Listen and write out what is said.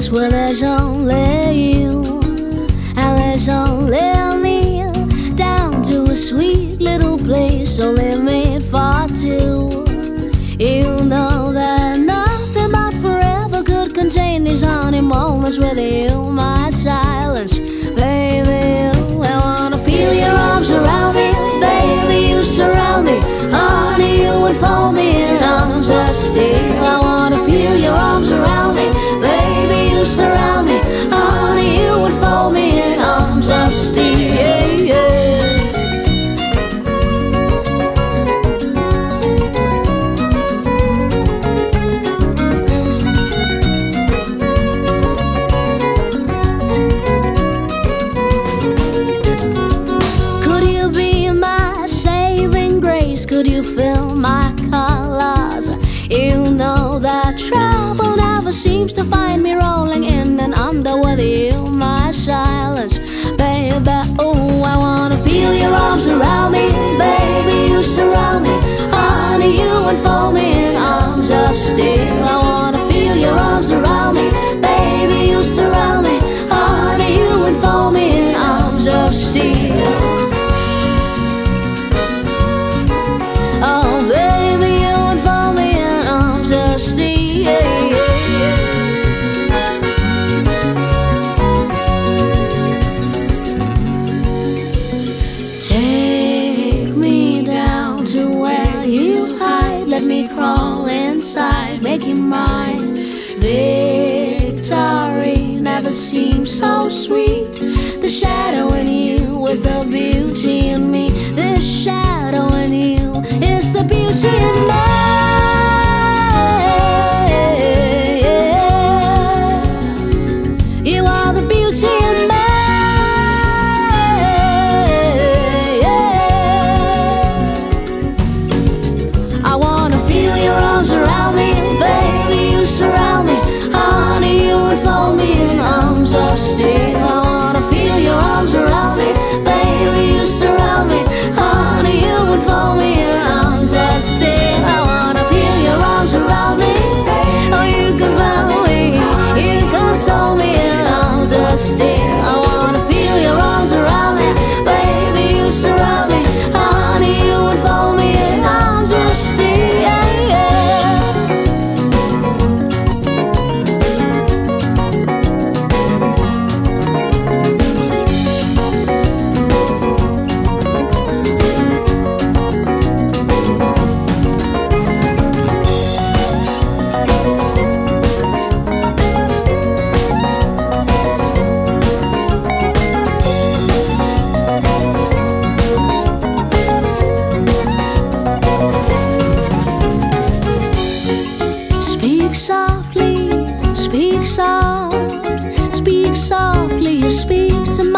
place where there's only you and there's only me, down to a sweet little place only made for two. You know that nothing but forever could contain these honey moments with you, my silence, baby. I wanna feel your arms around me, baby, you surround me, honey, you enfold me in arms of steel. I wanna feel your arms around me, baby, you surround me, honey, you enfold me in arms of steel. Yeah, yeah. Could you feel my colors? You know that trouble never seems to find me rolling in and under with you, my silence, baby. Oh, I wanna feel your arms around me, baby, you surround me, honey, you enfold me in arms of steel. I wanna feel your arms around me, baby, you surround me, honey, you enfold me in arms of steel. Oh, baby, you enfold me in arms of steel. Yeah, yeah, yeah. Take me down to where you hide. Let me crawl inside, make you mine. Victory never seems so sweet. The shadow in you is the beauty in me. The shadow in you is the beauty in me. You are the beauty in me. I wanna feel your arms around me, baby, you surround me, honey, you enfold me in arms of steel. I wanna feel your arms around me, baby, you surround me, honey, you enfold me in arms of steel. I wanna feel your arms around me, oh, you can find me, you console me in arms of steel. I wanna feel your arms around me, baby, you surround me, honey, you enfold me in arms of steel. Yeah, yeah. Speak softly, speak soft, speak softly, you speak to me.